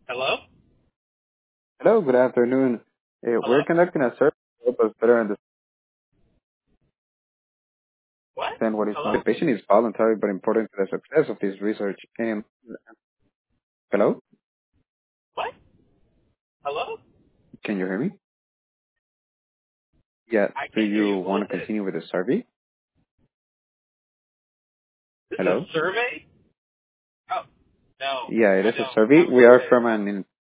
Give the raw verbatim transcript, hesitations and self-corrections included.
Hello? Hello, good afternoon. Uh, Hello? we're conducting a survey to help us better What? understand what is Hello? motivation is voluntary but important to the success of this research. And hello, What? Hello? can you hear me? Yeah. I Do can't hear you. you What want is to this? continue with the survey? This is Hello. a survey? Oh, no. Yeah, it I is a don't. survey. I'm We are good. from an